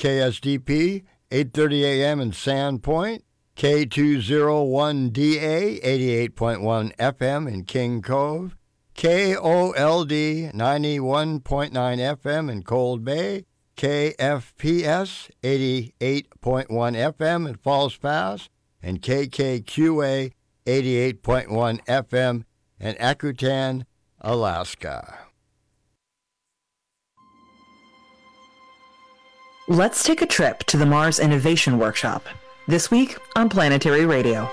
KSDP, 8:30 a.m. in Sandpoint, K201DA, 88.1 FM in King Cove, KOLD, 91.9 FM in Cold Bay, KFPS, 88.1 FM in Falls Pass, and KKQA, 88.1 FM in Akutan, Alaska. Let's take a trip to the Mars Innovation Workshop, this week on Planetary Radio.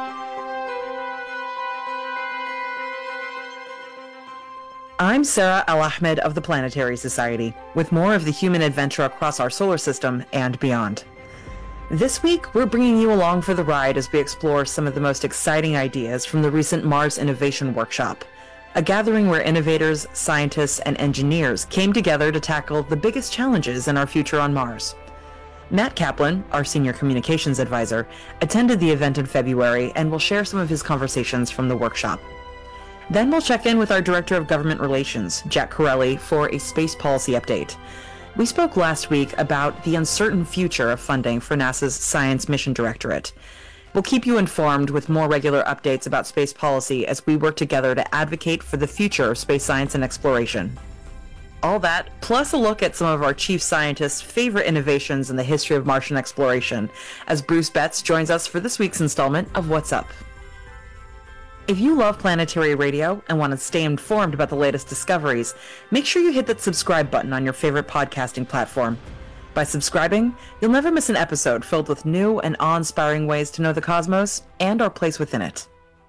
I'm Sarah Al-Ahmed of the Planetary Society, with more of the human adventure across our solar system and beyond. This week, we're bringing you along for the ride as we explore some of the most exciting ideas from the recent Mars Innovation Workshop, a gathering where innovators, scientists, and engineers came together to tackle the biggest challenges in our future on Mars. Matt Kaplan, our senior communications advisor, attended the event in February and will share some of his conversations from the workshop. Then we'll check in with our Director of Government Relations, Jack Corelli, for a space policy update. We spoke last week about the uncertain future of funding for NASA's Science Mission Directorate. We'll keep you informed with more regular updates about space policy as we work together to advocate for the future of space science and exploration. All that, plus a look at some of our chief scientists' favorite innovations in the history of Martian exploration, as Bruce Betts joins us for this week's installment of What's Up. If you love Planetary Radio and want to stay informed about the latest discoveries, make sure you hit that subscribe button on your favorite podcasting platform. By subscribing, you'll never miss an episode filled with new and awe-inspiring ways to know the cosmos and our place within it.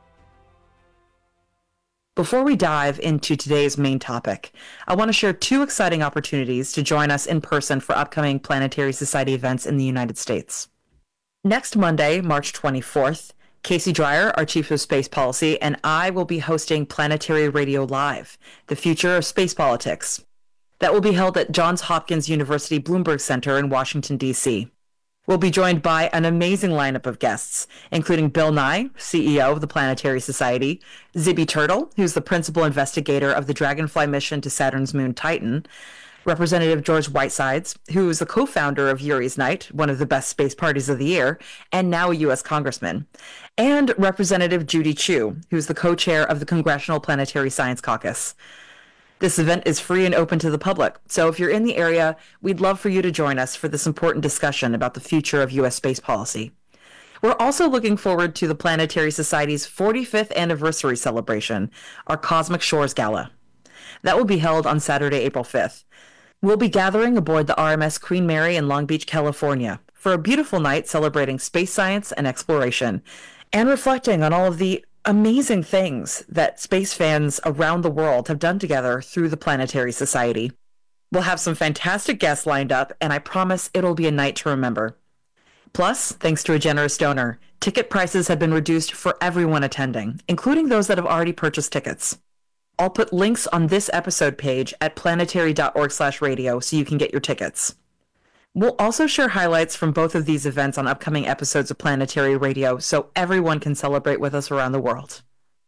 Before we dive into today's main topic, I want to share two exciting opportunities to join us in person for upcoming Planetary Society events in the United States. Next Monday, March 24th, Casey Dreyer, our Chief of Space Policy, and I will be hosting Planetary Radio Live, the future of space politics. That will be held at Johns Hopkins University Bloomberg Center in Washington, D.C. We'll be joined by an amazing lineup of guests, including Bill Nye, CEO of the Planetary Society, Zibby Turtle, who's the principal investigator of the Dragonfly mission to Saturn's moon Titan, Representative George Whitesides, who is the co-founder of Yuri's Night, one of the best space parties of the year, and now a U.S. congressman, and Representative Judy Chu, who's the co-chair of the Congressional Planetary Science Caucus. This event is free and open to the public, so if you're in the area, we'd love for you to join us for this important discussion about the future of U.S. space policy. We're also looking forward to the Planetary Society's 45th anniversary celebration, our Cosmic Shores Gala. That will be held on Saturday, April 5th. We'll be gathering aboard the RMS Queen Mary in Long Beach, California, for a beautiful night celebrating space science and exploration, and reflecting on all of the amazing things that space fans around the world have done together through the Planetary Society. We'll have some fantastic guests lined up, and I promise it'll be a night to remember. Plus, thanks to a generous donor, ticket prices have been reduced for everyone attending, including those that have already purchased tickets. I'll put links on this episode page at planetary.org/radio so you can get your tickets. We'll also share highlights from both of these events on upcoming episodes of Planetary Radio so everyone can celebrate with us around the world.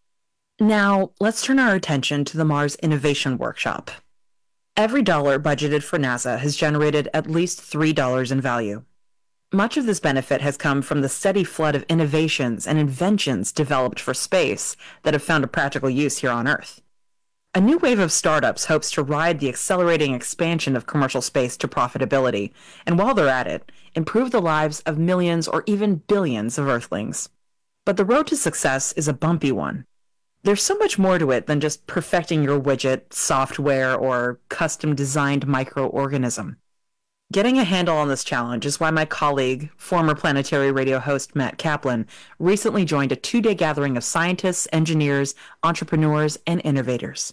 Now, let's turn our attention to the Mars Innovation Workshop. Every dollar budgeted for NASA has generated at least $3 in value. Much of this benefit has come from the steady flood of innovations and inventions developed for space that have found a practical use here on Earth. A new wave of startups hopes to ride the accelerating expansion of commercial space to profitability, and while they're at it, improve the lives of millions or even billions of Earthlings. But the road to success is a bumpy one. There's so much more to it than just perfecting your widget, software, or custom-designed microorganism. Getting a handle on this challenge is why my colleague, former Planetary Radio host Matt Kaplan, recently joined a 2-day gathering of scientists, engineers, entrepreneurs, and innovators.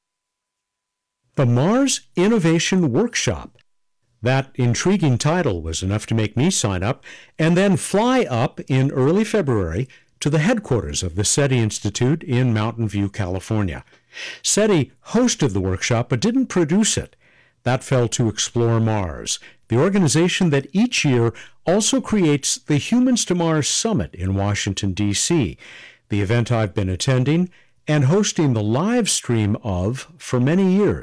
The Mars Innovation Workshop. That intriguing title was enough to make me sign up and then fly up in early February to the headquarters of the SETI Institute in Mountain View, California. SETI hosted the workshop but didn't produce it. That fell to Explore Mars, the organization that each year also creates the Humans to Mars Summit in Washington, D.C., the event I've been attending and hosting the live stream of for many years.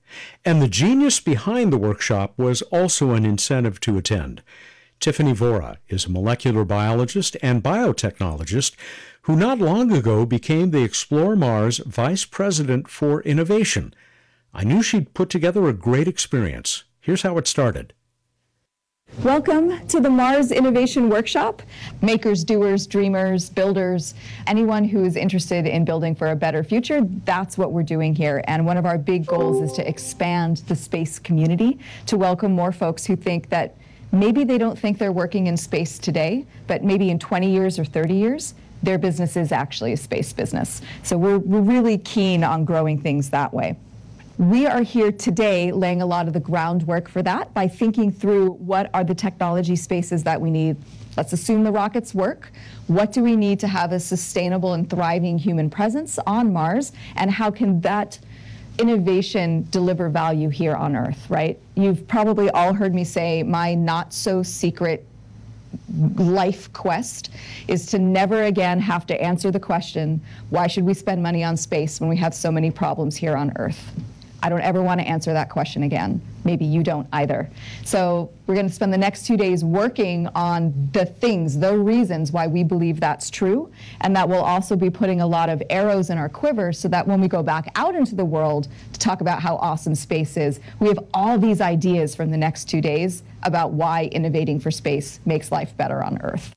And the genius behind the workshop was also an incentive to attend. Tiffany Vora is a molecular biologist and biotechnologist who not long ago became the Explore Mars Vice President for Innovation. I knew she'd put together a great experience. Here's how it started. Welcome to the Mars Innovation Workshop. Makers, doers, dreamers, builders, anyone who is interested in building for a better future, that's what we're doing here. And one of our big goals is to expand the space community, to welcome more folks who think that maybe they don't think they're working in space today, but maybe in 20 years or 30 years, their business is actually a space business. So we're really keen on growing things that way. We are here today laying a lot of the groundwork for that by thinking through what are the technology spaces that we need. Let's assume the rockets work. What do we need to have a sustainable and thriving human presence on Mars? And how can that innovation deliver value here on Earth, right? You've probably all heard me say my not so secret life quest is to never again have to answer the question, why should we spend money on space when we have so many problems here on Earth? I don't ever want to answer that question again. Maybe you don't either. So we're going to spend the next 2 days working on the things, the reasons why we believe that's true. And that will also be putting a lot of arrows in our quiver so that when we go back out into the world to talk about how awesome space is, we have all these ideas from the next 2 days about why innovating for space makes life better on Earth.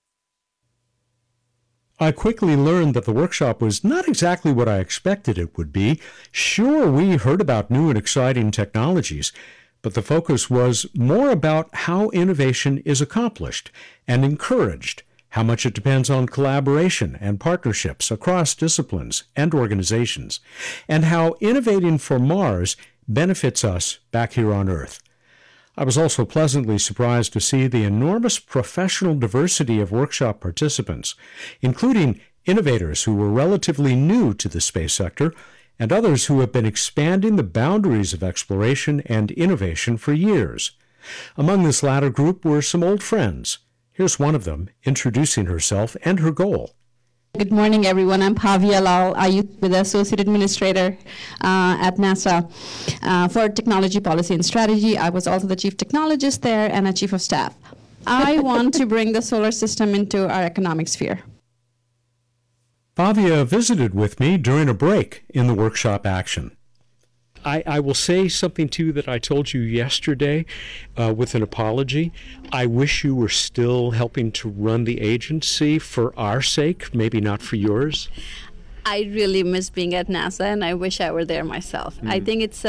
I quickly learned that the workshop was not exactly what I expected it would be. Sure, we heard about new and exciting technologies, but the focus was more about how innovation is accomplished and encouraged, how much it depends on collaboration and partnerships across disciplines and organizations, and how innovating for Mars benefits us back here on Earth. I was also pleasantly surprised to see the enormous professional diversity of workshop participants, including innovators who were relatively new to the space sector and others who have been expanding the boundaries of exploration and innovation for years. Among this latter group were some old friends. Here's one of them introducing herself and her goal. Good morning, everyone. I'm Pavia Lal. I used to be the Associate Administrator at NASA for Technology Policy and Strategy. I was also the Chief Technologist there and a Chief of Staff. I want to bring the solar system into our economic sphere. Pavia visited with me during a break in the workshop action. I will say something to you that I told you yesterday with an apology. I wish you were still helping to run the agency for our sake, maybe not for yours. I really miss being at NASA, and I wish I were there myself. I think it's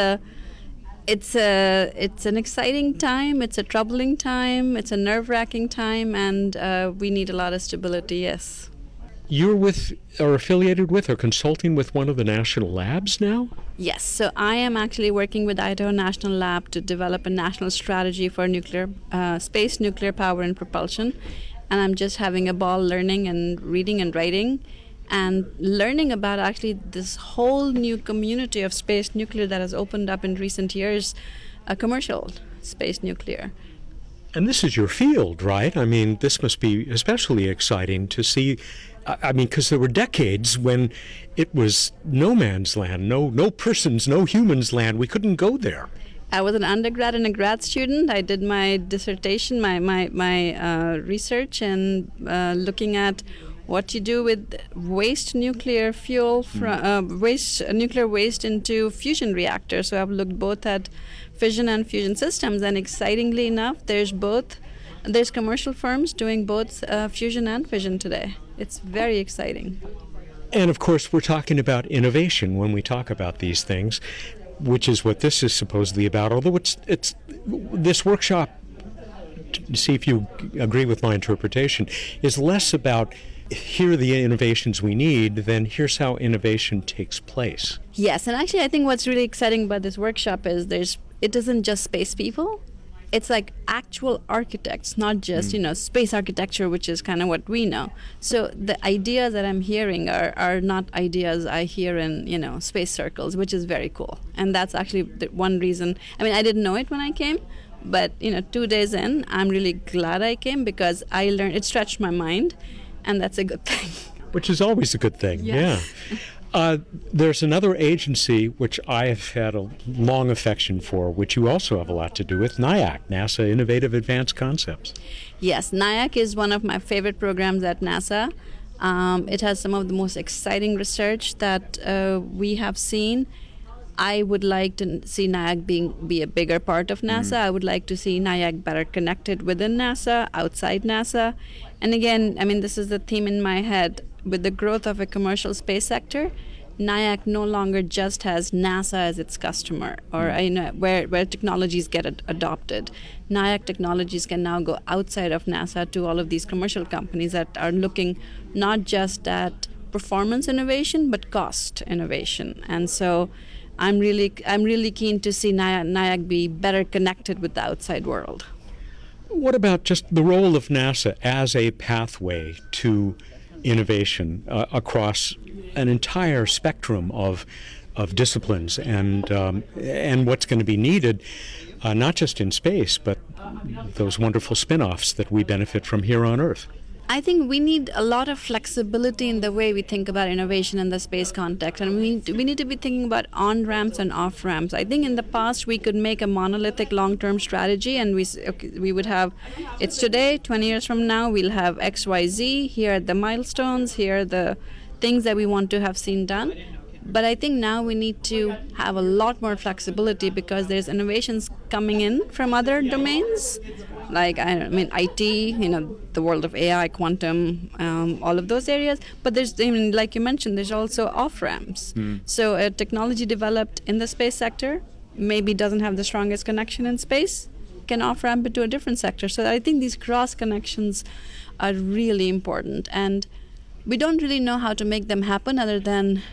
an exciting time, it's a troubling time, it's a nerve-wracking time, and we need a lot of stability, yes. You're with, or affiliated with, or consulting with one of the national labs now? Yes, so I am actually working with Idaho National Lab to develop a national strategy for space, nuclear power, and propulsion. And I'm just having a ball learning and reading and writing and learning about actually this whole new community of space nuclear that has opened up in recent years, commercial space nuclear. And this is your field, right? I mean, this must be especially exciting to see. I mean, because there were decades when it was no man's land, no person's, no human's land. We couldn't go there. I was an undergrad and a grad student. I did my dissertation, my research, and looking at what you do with waste nuclear fuel, nuclear waste into fusion reactors. So I've looked both at fission and fusion systems, and excitingly enough, there's commercial firms doing both fusion and fission today. It's very exciting. And of course, we're talking about innovation when we talk about these things, which is what this is supposedly about. Although it's this workshop, to see if you agree with my interpretation, is less about here are the innovations we need than here's how innovation takes place. Yes, and actually I think what's really exciting about this workshop is it isn't just space people. It's like actual architects, not just, space architecture, which is kind of what we know. So the ideas that I'm hearing are not ideas I hear in, space circles, which is very cool. And that's actually the one reason. I mean, I didn't know it when I came, but, 2 days in, I'm really glad I came because I learned, it stretched my mind, and that's a good thing. Which is always a good thing, yes. Yeah. There's another agency which I have had a long affection for, which you also have a lot to do with, NIAC, NASA Innovative Advanced Concepts. Yes, NIAC is one of my favorite programs at NASA. It has some of the most exciting research that we have seen. I would like to see NIAC be a bigger part of NASA. I would like to see NIAC better connected within NASA, outside NASA. And again, I mean, this is the theme in my head. With the growth of a commercial space sector, NIAC no longer just has NASA as its customer, or where technologies get adopted. NIAC technologies can now go outside of NASA to all of these commercial companies that are looking not just at performance innovation, but cost innovation. And so I'm really keen to see NIAC be better connected with the outside world. What about just the role of NASA as a pathway to innovation across an entire spectrum of disciplines and what's going to be needed, not just in space, but those wonderful spin-offs that we benefit from here on Earth? I think we need a lot of flexibility in the way we think about innovation in the space context, and we need to be thinking about on-ramps and off-ramps. I think in the past we could make a monolithic long-term strategy, and we would have, it's today, 20 years from now, we'll have X, Y, Z, here are the milestones, here are the things that we want to have seen done. But I think now we need to have a lot more flexibility because there's innovations coming in from other domains, like IT, the world of AI, quantum, all of those areas. But there's, like you mentioned, there's also off ramps. So a technology developed in the space sector maybe doesn't have the strongest connection in space, can off ramp it to a different sector. So I think these cross connections are really important, and we don't really know how to make them happen other than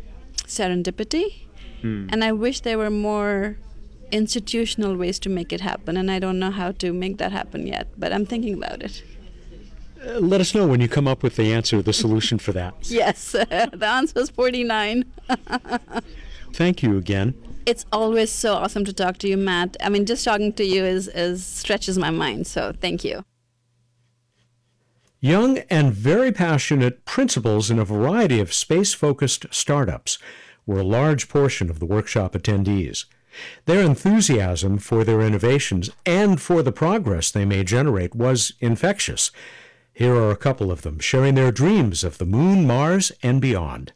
serendipity. And I wish there were more institutional ways to make it happen, and I don't know how to make that happen yet, but I'm thinking about it. Let us know when you come up with the answer, the solution for that. Yes, the answer is 49. Thank you again. It's always so awesome to talk to you, Matt. I mean, just talking to you is stretches my mind, so thank you. Young and very passionate principals in a variety of space-focused startups were a large portion of the workshop attendees. Their enthusiasm for their innovations and for the progress they may generate was infectious. Here are a couple of them sharing their dreams of the Moon, Mars, and beyond.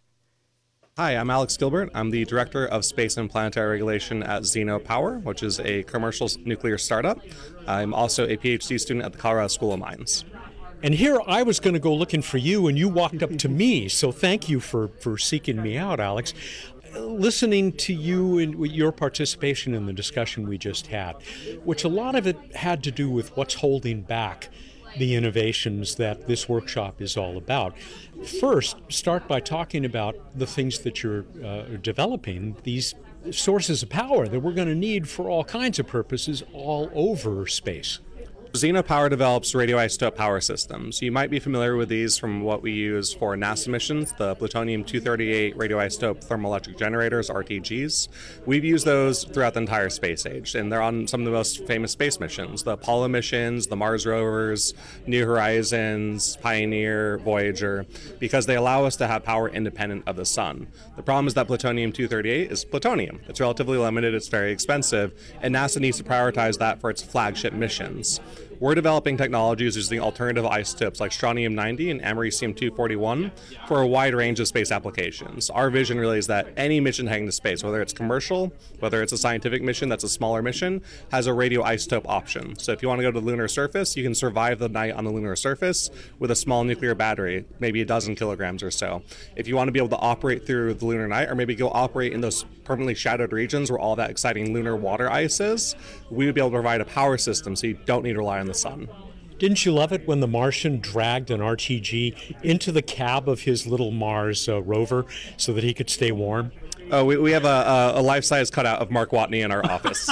Hi, I'm Alex Gilbert. I'm the Director of Space and Planetary Regulation at Zeno Power, which is a commercial nuclear startup. I'm also a PhD student at the Colorado School of Mines. And here I was going to go looking for you, and you walked up to me, so thank you for seeking me out, Alex. Listening to you and your participation in the discussion we just had, which a lot of it had to do with what's holding back the innovations that this workshop is all about. First, start by talking about the things that you're developing, these sources of power that we're going to need for all kinds of purposes all over space. Zeno Power develops radioisotope power systems. You might be familiar with these from what we use for NASA missions, the plutonium-238 radioisotope thermoelectric generators, RTGs. We've used those throughout the entire space age, and they're on some of the most famous space missions, the Apollo missions, the Mars rovers, New Horizons, Pioneer, Voyager, because they allow us to have power independent of the sun. The problem is that plutonium-238 is plutonium. It's relatively limited, it's very expensive, and NASA needs to prioritize that for its flagship missions. We're developing technologies using alternative isotopes like strontium-90 and americium-241 for a wide range of space applications. Our vision really is that any mission heading to space, whether it's commercial, whether it's a scientific mission that's a smaller mission, has a radioisotope option. So if you want to go to the lunar surface, you can survive the night on the lunar surface with a small nuclear battery, maybe a dozen kilograms or so. If you want to be able to operate through the lunar night, or maybe go operate in those permanently shadowed regions where all that exciting lunar water ice is, we would be able to provide a power system so you don't need to rely on the sun. Didn't you love it when the Martian dragged an RTG into the cab of his little Mars rover so that he could stay warm? Oh, we have a life-size cutout of Mark Watney in our office.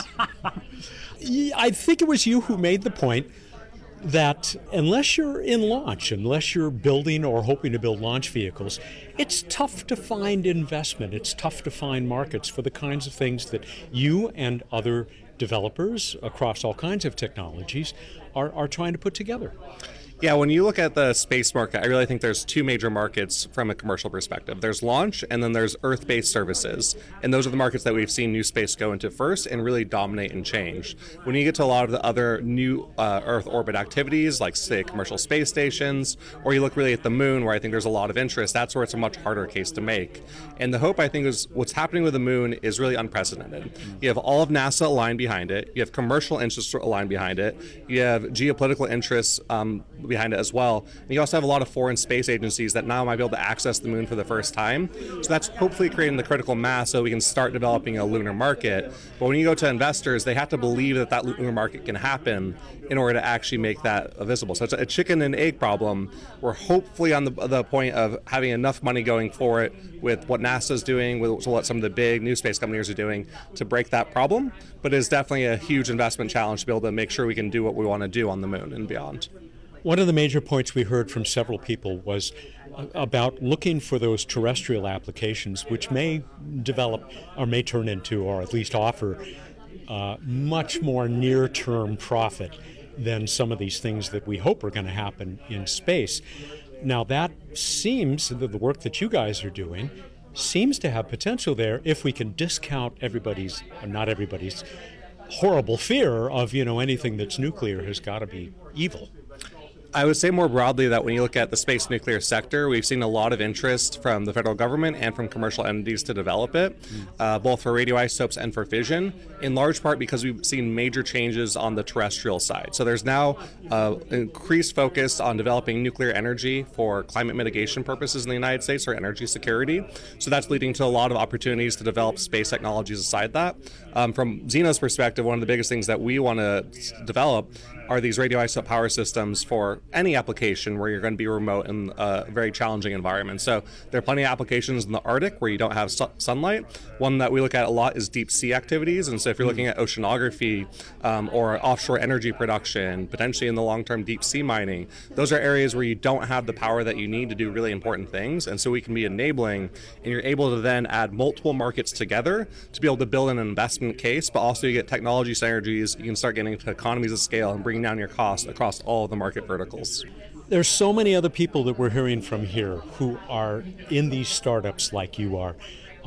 I think it was you who made the point that unless you're in launch, unless you're building or hoping to build launch vehicles, it's tough to find investment. It's tough to find markets for the kinds of things that you and other developers across all kinds of technologies are trying to put together. Yeah, when you look at the space market, I really think there's two major markets from a commercial perspective. There's launch, and then there's Earth-based services. And those are the markets that we've seen New Space go into first and really dominate and change. When you get to a lot of the other new Earth orbit activities, like, say, commercial space stations, or you look really at the moon, where I think there's a lot of interest, that's where it's a much harder case to make. And the hope, I think, is what's happening with the moon is really unprecedented. You have all of NASA aligned behind it. You have commercial interests aligned behind it. You have geopolitical interests behind it as well. And you also have a lot of foreign space agencies that now might be able to access the moon for the first time. So that's hopefully creating the critical mass so we can start developing a lunar market. But when you go to investors, they have to believe that that lunar market can happen in order to actually make that visible. So it's a chicken and egg problem. We're hopefully on the point of having enough money going for it with what NASA's doing, with what some of the big new space companies are doing to break that problem. But it's definitely a huge investment challenge to be able to make sure we can do what we want to do on the moon and beyond. One of the major points we heard from several people was about looking for those terrestrial applications which may develop or may turn into, or at least offer, much more near-term profit than some of these things that we hope are going to happen in space. Now that seems, the work that you guys are doing, seems to have potential there if we can discount everybody's, or not everybody's, horrible fear of, anything that's nuclear has got to be evil. I would say more broadly that when you look at the space nuclear sector, we've seen a lot of interest from the federal government and from commercial entities to develop it, both for radioisotopes and for fission, in large part because we've seen major changes on the terrestrial side. So there's now increased focus on developing nuclear energy for climate mitigation purposes in the United States, or energy security. So that's leading to a lot of opportunities to develop space technologies aside that. From Xeno's perspective, one of the biggest things that we want to develop are these radioisotope power systems for any application where you're going to be remote in a very challenging environment. So there are plenty of applications in the Arctic where you don't have sunlight. One that we look at a lot is deep sea activities. And so if you're looking at oceanography or offshore energy production, potentially in the long-term deep sea mining, those are areas where you don't have the power that you need to do really important things. And so we can be enabling, and you're able to then add multiple markets together to be able to build an investment case, but also you get technology synergies. You can start getting to economies of scale and bringing down your costs across all of the market verticals. There's so many other people that we're hearing from here who are in these startups like you are.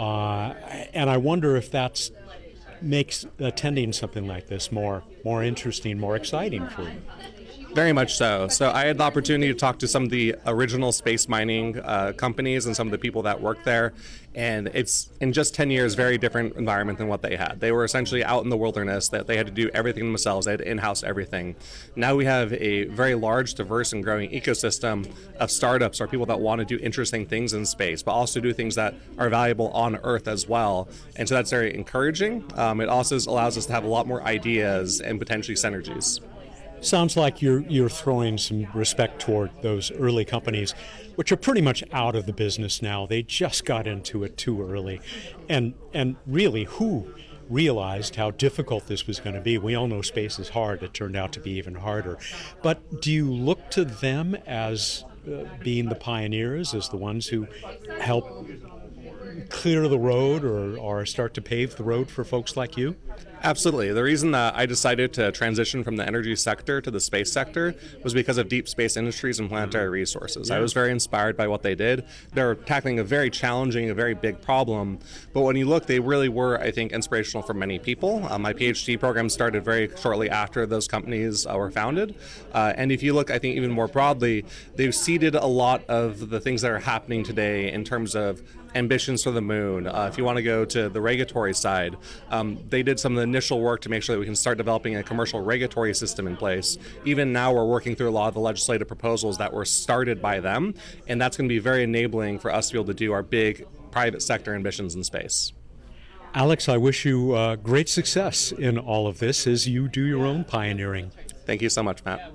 And I wonder if that makes attending something like this more interesting, more exciting for you. Very much so. So I had the opportunity to talk to some of the original space mining companies and some of the people that work there. And it's, in just 10 years, very different environment than what they had. They were essentially out in the wilderness, that they had to do everything themselves. They had to in-house everything. Now we have a very large, diverse, and growing ecosystem of startups, or people that want to do interesting things in space, but also do things that are valuable on Earth as well. And so that's very encouraging. It also allows us to have a lot more ideas and potentially synergies. Sounds like you're throwing some respect toward those early companies, which are pretty much out of the business now. They just got into it too early. And really, who realized how difficult this was going to be? We all know space is hard. It turned out to be even harder. But do you look to them as being the pioneers, as the ones who help clear the road or start to pave the road for folks like you? Absolutely. The reason that I decided to transition from the energy sector to the space sector was because of Deep Space Industries and Planetary Resources. I was very inspired by what they did. They're tackling a very challenging, a very big problem. But when you look, they really were, I think, inspirational for many people. My PhD program started very shortly after those companies were founded. And if you look, I think, even more broadly, they've seeded a lot of the things that are happening today in terms of ambitions for the moon. If you want to go to the regulatory side, they did some of the initial work to make sure that we can start developing a commercial regulatory system in place. Even now, we're working through a lot of the legislative proposals that were started by them, and that's going to be very enabling for us to be able to do our big private sector ambitions in space. Alex, I wish you great success in all of this as you do your own pioneering. Thank you so much, Matt.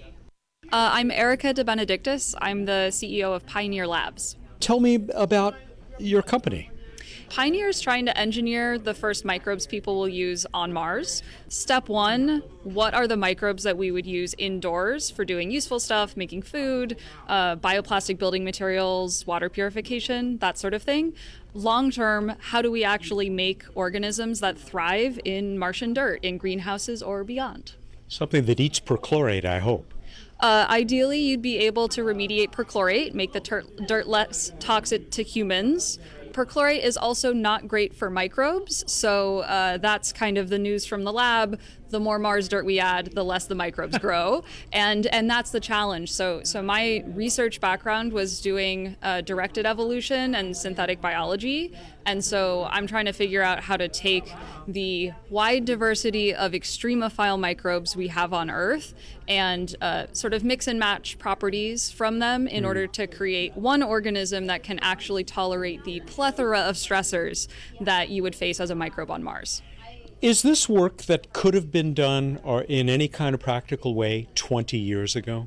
I'm Erica De Benedictis. I'm the CEO of Pioneer Labs. Tell me about your company. Pioneer is trying to engineer the first microbes people will use on Mars. Step one, what are the microbes that we would use indoors for doing useful stuff, making food, bioplastic building materials, water purification, that sort of thing. Long term, how do we actually make organisms that thrive in Martian dirt, in greenhouses or beyond? Something that eats perchlorate, I hope. Ideally, you'd be able to remediate perchlorate, make the dirt less toxic to humans. Perchlorate is also not great for microbes, so that's kind of the news from the lab. The more Mars dirt we add, the less the microbes grow, and that's the challenge. So my research background was doing directed evolution and synthetic biology, and so I'm trying to figure out how to take the wide diversity of extremophile microbes we have on Earth and sort of mix and match properties from them in order to create one organism that can actually tolerate the plethora of stressors that you would face as a microbe on Mars. Is this work that could have been done or in any kind of practical way 20 years ago?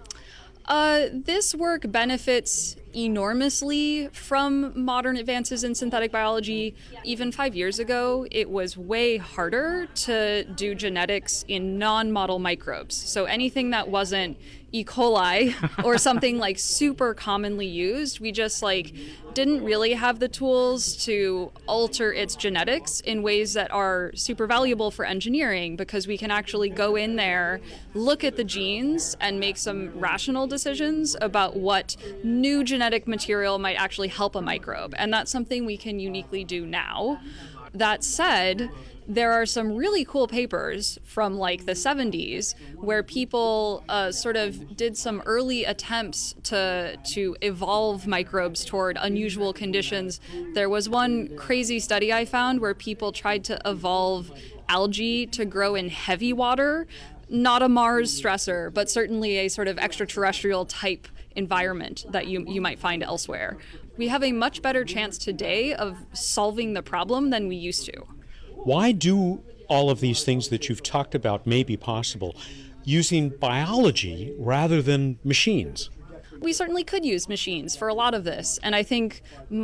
This work benefits enormously from modern advances in synthetic biology. Even 5 years ago, it was way harder to do genetics in non-model microbes. So anything that wasn't E. coli or something like super commonly used, we just didn't really have the tools to alter its genetics in ways that are super valuable for engineering, because we can actually go in there, look at the genes, and make some rational decisions about what new genetic material might actually help a microbe. And that's something we can uniquely do now. That said, there are some really cool papers from the 70s where people sort of did some early attempts to evolve microbes toward unusual conditions. There was one crazy study I found where people tried to evolve algae to grow in heavy water, not a Mars stressor, but certainly a sort of extraterrestrial type environment that you might find elsewhere. We have a much better chance today of solving the problem than we used to. Why do all of these things that you've talked about may be possible using biology rather than machines? We certainly could use machines for a lot of this, and I think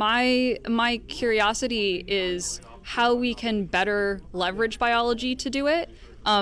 my curiosity is how we can better leverage biology to do it.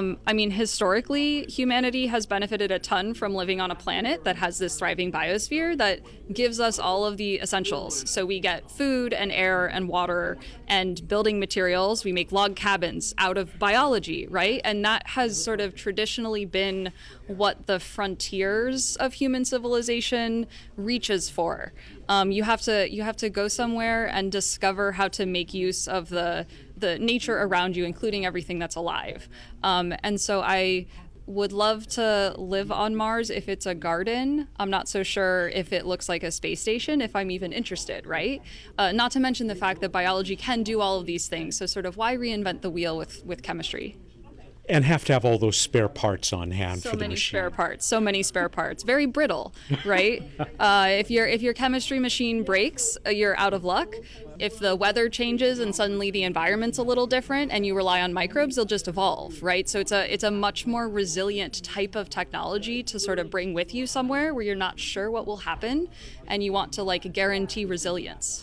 Historically, humanity has benefited a ton from living on a planet that has this thriving biosphere that gives us all of the essentials. So we get food and air and water and building materials. We make log cabins out of biology, right? And that has sort of traditionally been what the frontiers of human civilization reaches for. You have to go somewhere and discover how to make use of the nature around you, including everything that's alive. And so I would love to live on Mars if it's a garden. I'm not so sure if it looks like a space station, if I'm even interested, right? Not to mention the fact that biology can do all of these things. So sort of why reinvent the wheel with chemistry? And have to have all those spare parts on hand for the machine. So many spare parts. Very brittle, right? If your chemistry machine breaks, you're out of luck. If the weather changes and suddenly the environment's a little different and you rely on microbes, they'll just evolve, right? So it's a much more resilient type of technology to sort of bring with you somewhere where you're not sure what will happen and you want to guarantee resilience.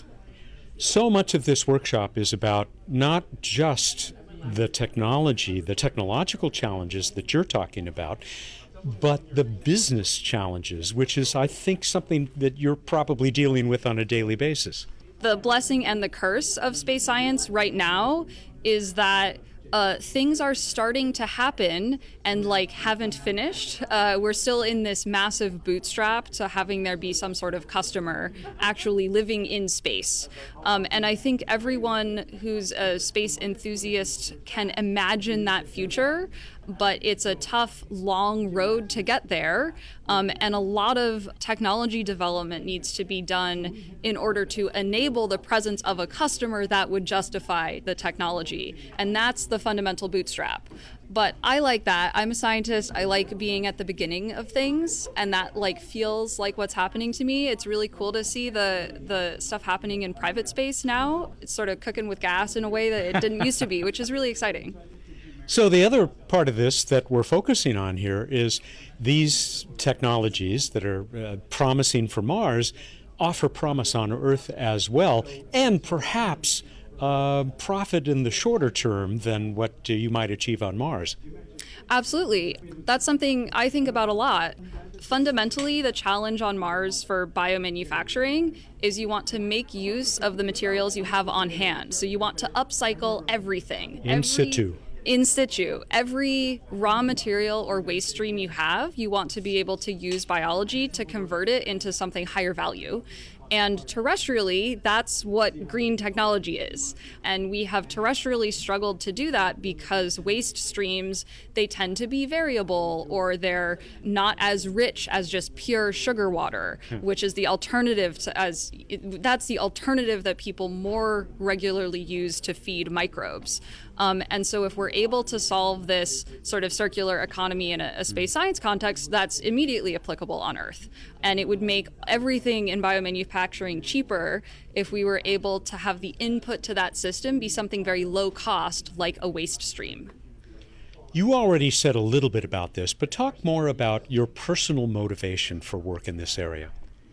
So much of this workshop is about not just the technology, the technological challenges that you're talking about, but the business challenges, which is, I think, something that you're probably dealing with on a daily basis. The blessing and the curse of space science right now is that things are starting to happen and haven't finished. We're still in this massive bootstrap to having there be some sort of customer actually living in space. And I think everyone who's a space enthusiast can imagine that future, but it's a tough, long road to get there. And a lot of technology development needs to be done in order to enable the presence of a customer that would justify the technology. And that's the fundamental bootstrap. But I like that. I'm a scientist. I like being at the beginning of things, and that feels like what's happening to me. It's really cool to see the stuff happening in private space now. It's sort of cooking with gas in a way that it didn't used to be, which is really exciting. So the other part of this that we're focusing on here is these technologies that are promising for Mars offer promise on Earth as well, and perhaps profit in the shorter term than what you might achieve on Mars. Absolutely. That's something I think about a lot. Fundamentally, the challenge on Mars for biomanufacturing is you want to make use of the materials you have on hand. So you want to upcycle everything. In situ. in situ. Every raw material or waste stream you have, you want to be able to use biology to convert it into something higher value. And terrestrially, that's what green technology is. And we have terrestrially struggled to do that because waste streams, they tend to be variable, or they're not as rich as just pure sugar water, which is the alternative that's the alternative that people more regularly use to feed microbes. And so if we're able to solve this sort of circular economy in a space science context, that's immediately applicable on Earth. And it would make everything in biomanufacturing cheaper if we were able to have the input to that system be something very low cost, like a waste stream. You already said a little bit about this, but talk more about your personal motivation for work in this area.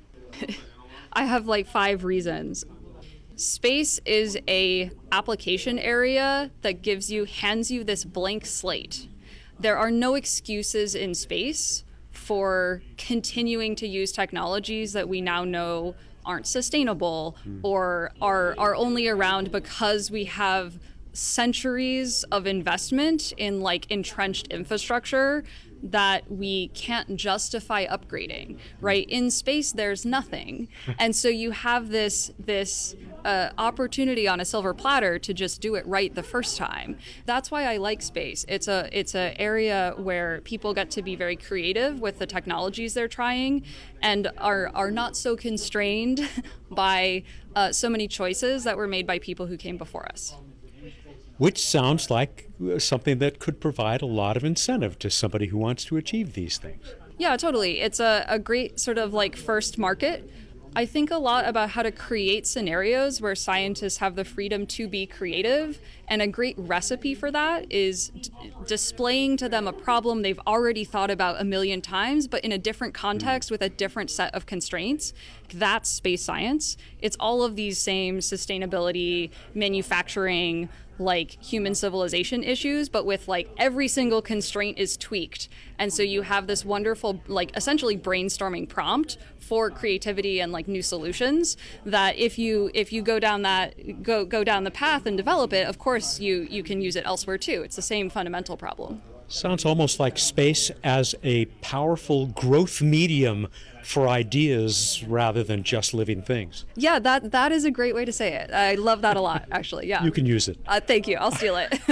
I have like 5 reasons. Space is a application area that hands you this blank slate. There are no excuses in space for continuing to use technologies that we now know aren't sustainable or are only around because we have centuries of investment in like entrenched infrastructure that we can't justify upgrading, right? In space, there's nothing. And so you have this opportunity on a silver platter to just do it right the first time. That's why I like space. It's a area where people get to be very creative with the technologies they're trying and are not so constrained by so many choices that were made by people who came before us. Which sounds like something that could provide a lot of incentive to somebody who wants to achieve these things. Yeah, totally. It's a great sort of like first market. I think a lot about how to create scenarios where scientists have the freedom to be creative, and a great recipe for that is displaying to them a problem they've already thought about a million times, but in a different context with a different set of constraints. That's space science. It's all of these same sustainability, manufacturing, like human civilization issues, but with like every single constraint is tweaked. And so you have this wonderful, like essentially brainstorming prompt for creativity and like new solutions that if you go down the path and develop it, of course you can use it elsewhere too. It's the same fundamental problem. Sounds almost like space as a powerful growth medium for ideas rather than just living things. Yeah, that is a great way to say it. I love that a lot, actually. Yeah. You can use it. Thank you. I'll steal it.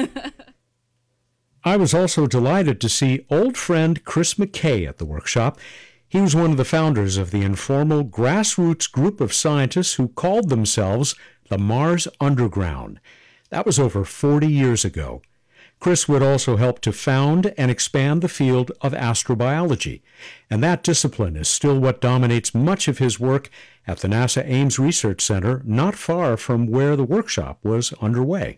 I was also delighted to see old friend Chris McKay at the workshop. He was one of the founders of the informal grassroots group of scientists who called themselves the Mars Underground. That was over 40 years ago. Chris would also help to found and expand the field of astrobiology, and that discipline is still what dominates much of his work at the NASA Ames Research Center, not far from where the workshop was underway.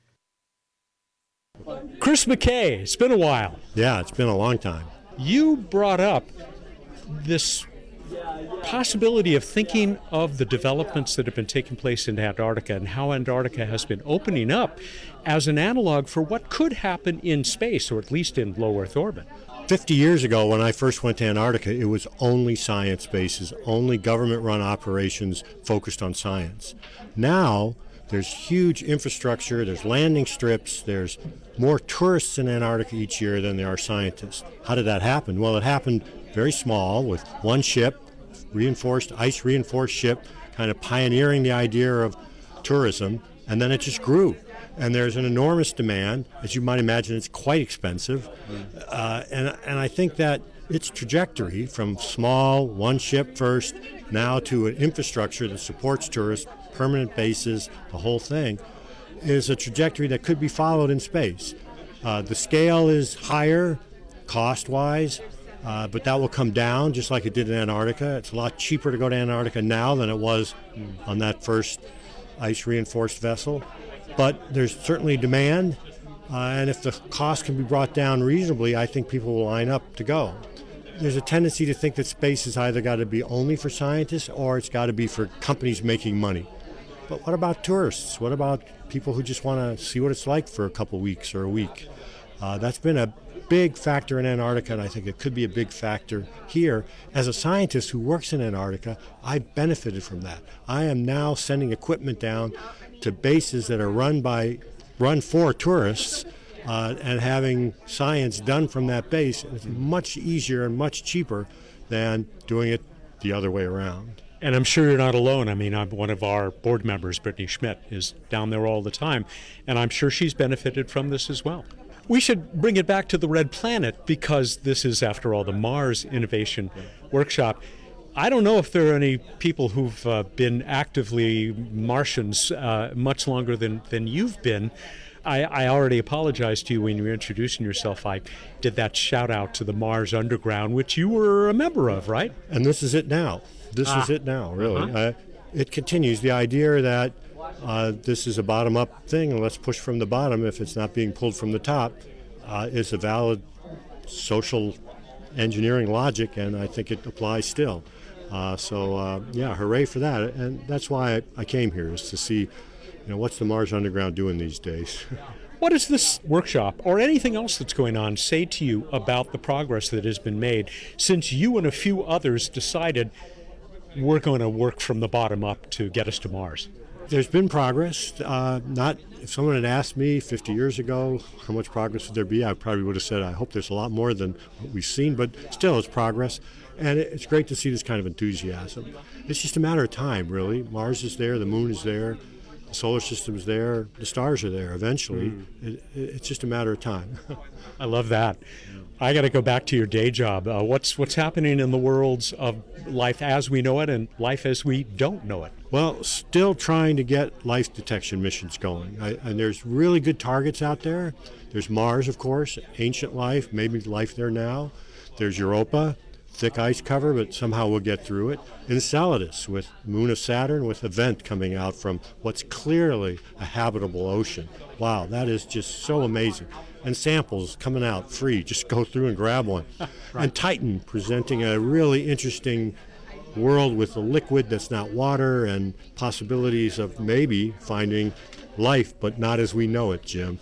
Chris McKay, it's been a while. Yeah, it's been a long time. You brought up this possibility of thinking of the developments that have been taking place in Antarctica and how Antarctica has been opening up as an analog for what could happen in space, or at least in low Earth orbit. 50 years ago, when I first went to Antarctica, it was only science bases, only government-run operations focused on science. Now, there's huge infrastructure, there's landing strips, there's more tourists in Antarctica each year than there are scientists. How did that happen? Well, it happened very small with one ship, ice-reinforced ship, kind of pioneering the idea of tourism, and then it just grew. And there's an enormous demand. As you might imagine, it's quite expensive. And I think that its trajectory from small, one ship first, now to an infrastructure that supports tourists, permanent bases, the whole thing, is a trajectory that could be followed in space. The scale is higher, cost-wise, but that will come down just like it did in Antarctica. It's a lot cheaper to go to Antarctica now than it was on that first ice-reinforced vessel. But there's certainly demand, and if the cost can be brought down reasonably, I think people will line up to go. There's a tendency to think that space has either got to be only for scientists or it's got to be for companies making money. But what about tourists? What about people who just want to see what it's like for a couple weeks or a week? That's been a big factor in Antarctica, and I think it could be a big factor here. As a scientist who works in Antarctica, I've benefited from that. I am now sending equipment down to bases that are run for tourists and having science done from that base is much easier and much cheaper than doing it the other way around. And I'm sure you're not alone. I mean, one of our board members, Brittany Schmidt, is down there all the time, and I'm sure she's benefited from this as well. We should bring it back to the Red Planet because this is, after all, the Mars Innovation Workshop. I don't know if there are any people who've been actively Martians much longer than you've been. I already apologized to you when you were introducing yourself. I did that shout out to the Mars Underground, which you were a member of, right? And this is it now. This is it now, really. Uh-huh. It continues. The idea that this is a bottom-up thing, and let's push from the bottom if it's not being pulled from the top, is a valid social engineering logic, and I think it applies still. Yeah, hooray for that. And that's why I came here, is to see, what's the Mars Underground doing these days. What does this workshop or anything else that's going on say to you about the progress that has been made since you and a few others decided we're going to work from the bottom up to get us to Mars? There's been progress. If someone had asked me 50 years ago how much progress would there be, I probably would have said, I hope there's a lot more than what we've seen, but still it's progress. And it's great to see this kind of enthusiasm. It's just a matter of time, really. Mars is there, the moon is there, the solar system's there, the stars are there eventually. It's just a matter of time. I love that. I got to go back to your day job. What's happening in the worlds of life as we know it and life as we don't know it? Well, still trying to get life detection missions going. And there's really good targets out there. There's Mars, of course, ancient life, maybe life there now. There's Europa, thick ice cover, but somehow we'll get through it. Enceladus, with moon of Saturn, with a vent coming out from what's clearly a habitable ocean. Wow, that is just so amazing. And samples coming out free, just go through and grab one. Right. And Titan presenting a really interesting world with a liquid that's not water and possibilities of maybe finding life, but not as we know it, Jim.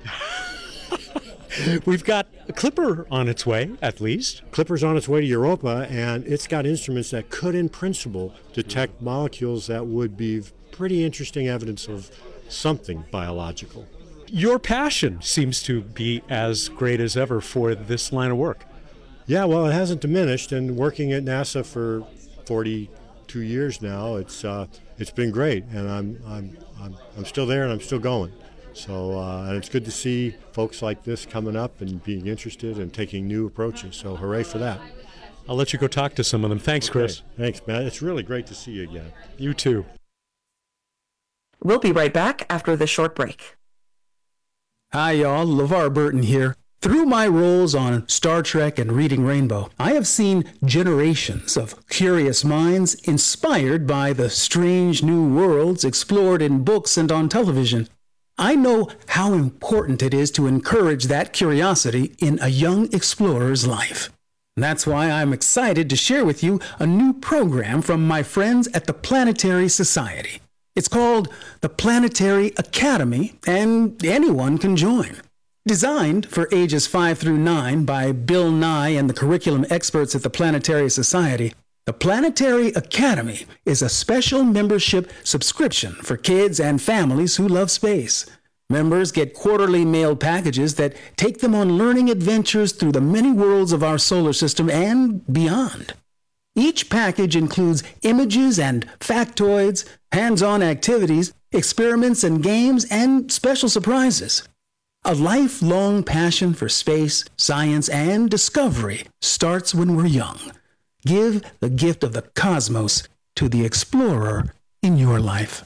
We've got a Clipper on its way, at least. Clipper's on its way to Europa, and it's got instruments that could, in principle, detect molecules that would be pretty interesting evidence of something biological. Your passion seems to be as great as ever for this line of work. Yeah, well, it hasn't diminished, and working at NASA for 42 years now, it's been great, and I'm still there and I'm still going. So and it's good to see folks like this coming up and being interested and taking new approaches. So hooray for that. I'll let you go talk to some of them. Thanks, Chris. Okay. Thanks, Matt. It's really great to see you again. You too. We'll be right back after this short break. Hi, y'all. LeVar Burton here. Through my roles on Star Trek and Reading Rainbow, I have seen generations of curious minds inspired by the strange new worlds explored in books and on television. I know how important it is to encourage that curiosity in a young explorer's life. That's why I'm excited to share with you a new program from my friends at the Planetary Society. It's called the Planetary Academy, and anyone can join. Designed for ages 5 through 9 by Bill Nye and the curriculum experts at the Planetary Society, the Planetary Academy is a special membership subscription for kids and families who love space. Members get quarterly mail packages that take them on learning adventures through the many worlds of our solar system and beyond. Each package includes images and factoids, hands-on activities, experiments and games, and special surprises. A lifelong passion for space, science, and discovery starts when we're young. Give the gift of the cosmos to the explorer in your life.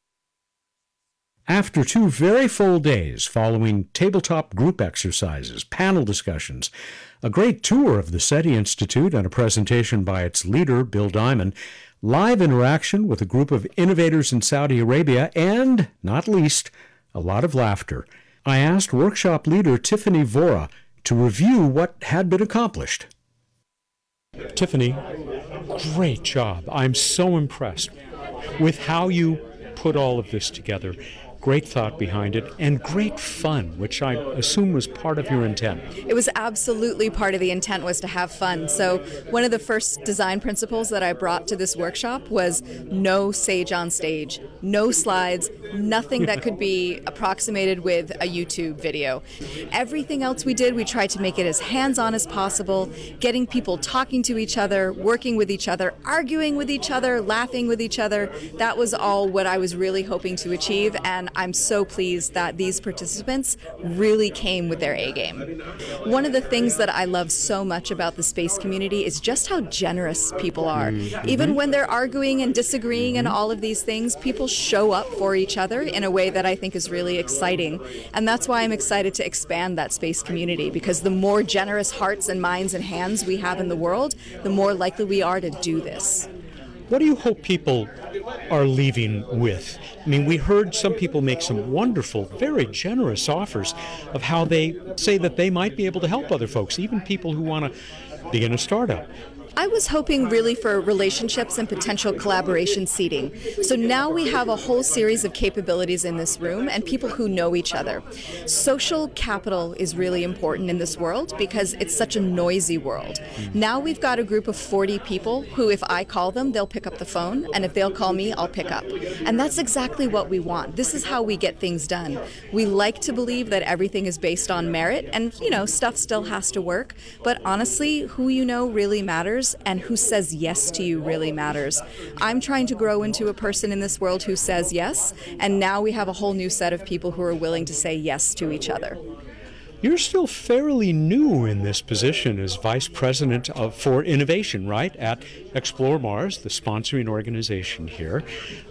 After 2 very full days following tabletop group exercises, panel discussions, a great tour of the SETI Institute and a presentation by its leader, Bill Diamond, live interaction with a group of innovators in Saudi Arabia, and, not least, a lot of laughter, I asked workshop leader Tiffany Vora to review what had been accomplished. Tiffany, great job. I'm so impressed with how you put all of this together. Great thought behind it, and great fun, which I assume was part of your intent. It was absolutely part of the intent, was to have fun. So one of the first design principles that I brought to this workshop was no sage on stage, no slides, nothing that could be approximated with a YouTube video. Everything else we did, we tried to make it as hands-on as possible, getting people talking to each other, working with each other, arguing with each other, laughing with each other. That was all what I was really hoping to achieve, and I'm so pleased that these participants really came with their A game. One of the things that I love so much about the space community is just how generous people are. Even when they're arguing and disagreeing and all of these things, people show up for each other in a way that I think is really exciting. And that's why I'm excited to expand that space community, because the more generous hearts and minds and hands we have in the world, the more likely we are to do this. What do you hope people are leaving with? I mean, we heard some people make some wonderful, very generous offers of how they say that they might be able to help other folks, even people who want to begin a startup. I was hoping really for relationships and potential collaboration seeding. So now we have a whole series of capabilities in this room and people who know each other. Social capital is really important in this world because it's such a noisy world. Now we've got a group of 40 people who, if I call them, they'll pick up the phone, and if they'll call me, I'll pick up. And that's exactly what we want. This is how we get things done. We like to believe that everything is based on merit, and, stuff still has to work. But honestly, who you know really matters, and who says yes to you really matters. I'm trying to grow into a person in this world who says yes, and now we have a whole new set of people who are willing to say yes to each other. You're still fairly new in this position as Vice President for Innovation, right, at Explore Mars, the sponsoring organization here.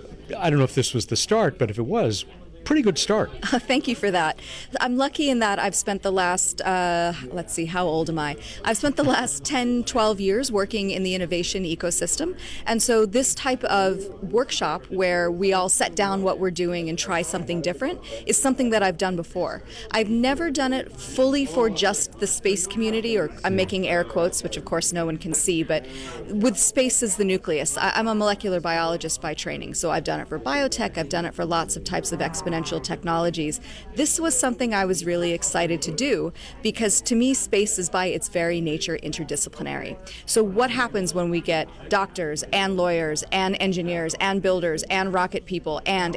I don't know if this was the start, but if it was, pretty good start. Thank you for that. I'm lucky in that I've spent the last, let's see, how old am I? I've spent the last 10, 12 years working in the innovation ecosystem. And so this type of workshop where we all set down what we're doing and try something different is something that I've done before. I've never done it fully for just the space community, or I'm making air quotes, which of course no one can see, but with space as the nucleus. I'm a molecular biologist by training, so I've done it for biotech, I've done it for lots of types of exponential technologies. This was something I was really excited to do because to me space is by its very nature interdisciplinary. So what happens when we get doctors and lawyers and engineers and builders and rocket people and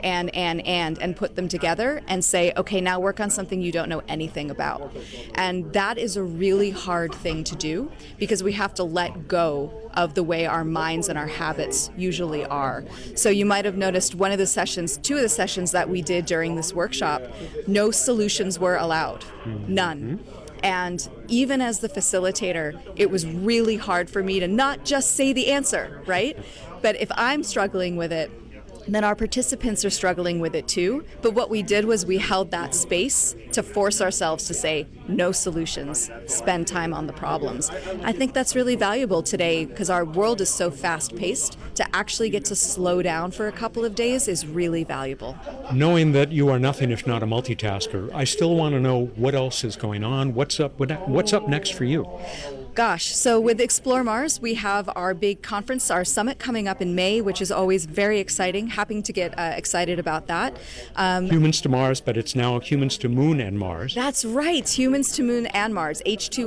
put them together and say, okay, now work on something you don't know anything about. And that is a really hard thing to do because we have to let go of the way our minds and our habits usually are. So you might have noticed two of the sessions that we did during this workshop, no solutions were allowed, none. And even as the facilitator, it was really hard for me to not just say the answer, right? But if I'm struggling with it, then our participants are struggling with it too. But what we did was we held that space to force ourselves to say no solutions, spend time on the problems. I think that's really valuable today because our world is so fast-paced. To actually get to slow down for a couple of days is really valuable. Knowing that you are nothing if not a multitasker, I still want to know what else is going on. What's up next for you? Gosh, so with Explore Mars, we have our big conference, our summit coming up in May, which is always very exciting. Happy to get excited about that. Humans to Mars, but it's now Humans to Moon and Mars. That's right, Humans to Moon and Mars,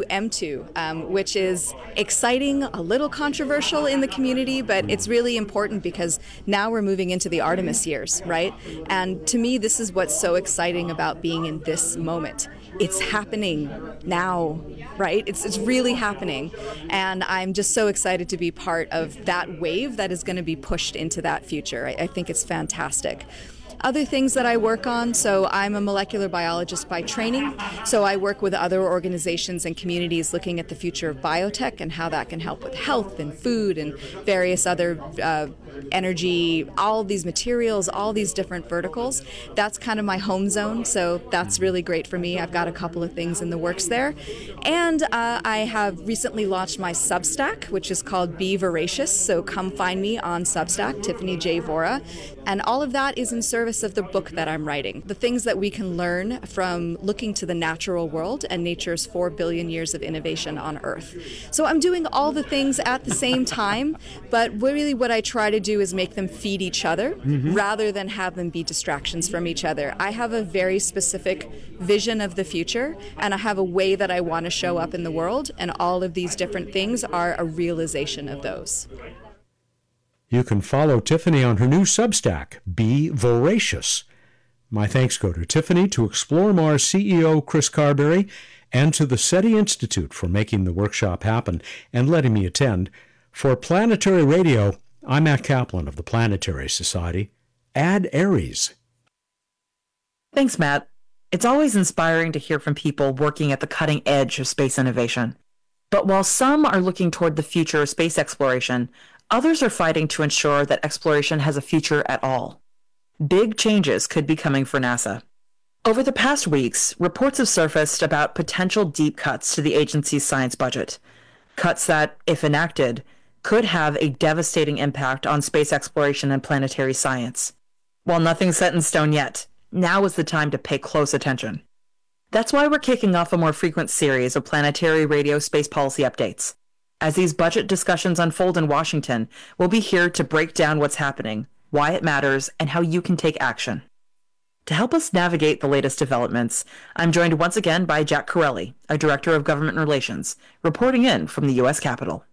H2M2, which is exciting, a little controversial in the community, but it's really important because now we're moving into the Artemis years, right? And to me, this is what's so exciting about being in this moment. It's happening now, right? It's really happening. And I'm just so excited to be part of that wave that is going to be pushed into that future. I think it's fantastic. Other things that I work on, so I'm a molecular biologist by training, so I work with other organizations and communities looking at the future of biotech and how that can help with health and food and various other energy, all these materials, all these different verticals. That's kind of my home zone, so that's really great for me. I've got a couple of things in the works there. And I have recently launched my Substack, which is called Be Voracious, so come find me on Substack, Tiffany J. Vora. And all of that is in service of the book that I'm writing. The things that we can learn from looking to the natural world and nature's 4 billion years of innovation on Earth. So I'm doing all the things at the same time, but really what I try to do is make them feed each other rather than have them be distractions from each other. I have a very specific vision of the future, and I have a way that I want to show up in the world, and all of these different things are a realization of those. You can follow Tiffany on her new Substack, Be Voracious. My thanks go to Tiffany, to Explore Mars CEO Chris Carberry, and to the SETI Institute for making the workshop happen and letting me attend. For Planetary Radio, I'm Matt Kaplan of the Planetary Society. Ad Aries. Thanks, Matt. It's always inspiring to hear from people working at the cutting edge of space innovation. But while some are looking toward the future of space exploration, others are fighting to ensure that exploration has a future at all. Big changes could be coming for NASA. Over the past weeks, reports have surfaced about potential deep cuts to the agency's science budget. Cuts that, if enacted, could have a devastating impact on space exploration and planetary science. While nothing's set in stone yet, now is the time to pay close attention. That's why we're kicking off a more frequent series of Planetary Radio space policy updates. As these budget discussions unfold in Washington, we'll be here to break down what's happening, why it matters, and how you can take action. To help us navigate the latest developments, I'm joined once again by Jack Corelli, a Director of Government Relations, reporting in from the U.S. Capitol.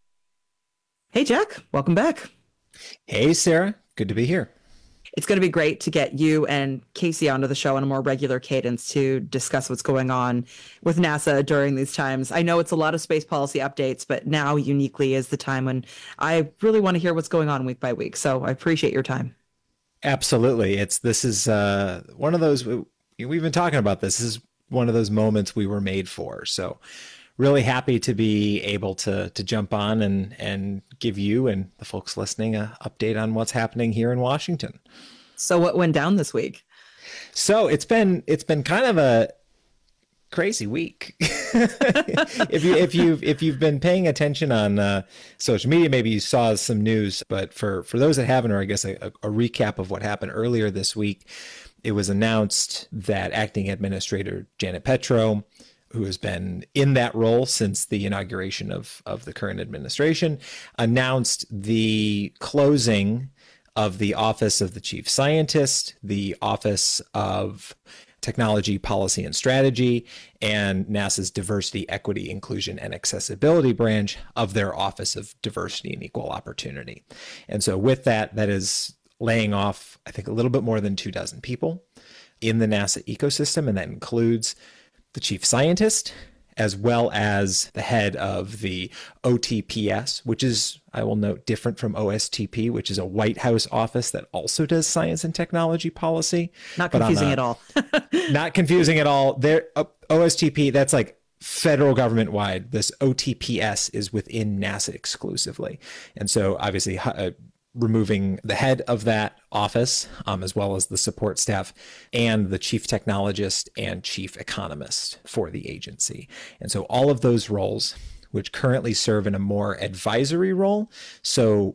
Hey, Jack. Welcome back. Hey, Sarah. Good to be here. It's going to be great to get you and Casey onto the show on a more regular cadence to discuss what's going on with NASA during these times. I know it's a lot of space policy updates, but now uniquely is the time when I really want to hear what's going on week by week. So I appreciate your time. Absolutely. This is one of those, we've been talking about this. This is one of those moments we were made for. So really happy to be able to jump on and give you and the folks listening an update on what's happening here in Washington. So what went down this week? So it's been kind of a crazy week. if you've been paying attention on social media, maybe you saw some news, but for those that haven't, or I guess a recap of what happened earlier this week, it was announced that Acting Administrator Janet Petro, who has been in that role since the inauguration of the current administration, announced the closing of the Office of the Chief Scientist, the Office of Technology, Policy, and Strategy, and NASA's Diversity, Equity, Inclusion, and Accessibility branch of their Office of Diversity and Equal Opportunity. And so with that is laying off, I think, a little bit more than 24 people in the NASA ecosystem, and that includes the chief scientist, as well as the head of the OTPS, which is, I will note, different from OSTP, which is a White House office that also does science and technology policy. Not confusing at all. Not confusing at all. There, OSTP, that's like federal government wide. This OTPS is within NASA exclusively. And so obviously removing the head of that office, as well as the support staff and the chief technologist and chief economist for the agency. And so all of those roles, which currently serve in a more advisory role. So